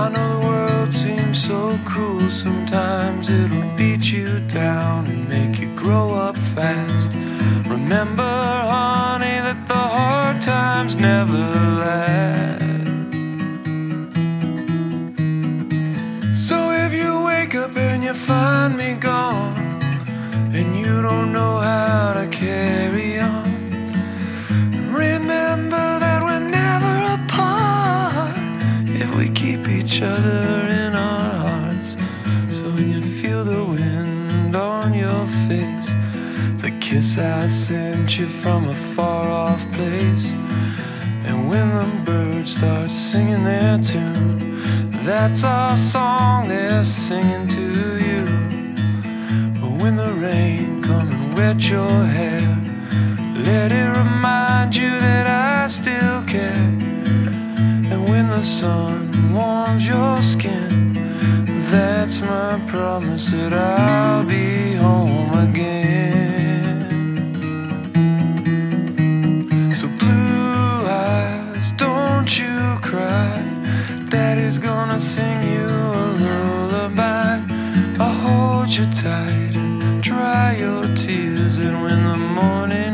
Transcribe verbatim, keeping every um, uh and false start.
I know the world seems so cruel. Sometimes it'll beat you down and make you grow up fast. Remember, honey, that the hard times never last. So if you wake up and you find me gone, and you don't know how to carry on, remember that we're never apart if we keep each other in our hearts. So when you feel the wind on your face, the kiss I sent you from a far off place, and when the birds start singing their tune, that's our song they're singing to you. But when the rain come and wet your hair, let it remind you that I still care. And when the sun warms your skin, that's my promise that I'll be home again. So blue eyes, don't you cry, Daddy's gonna sing you a lullaby. I'll hold you tight and dry your tears, and when the morning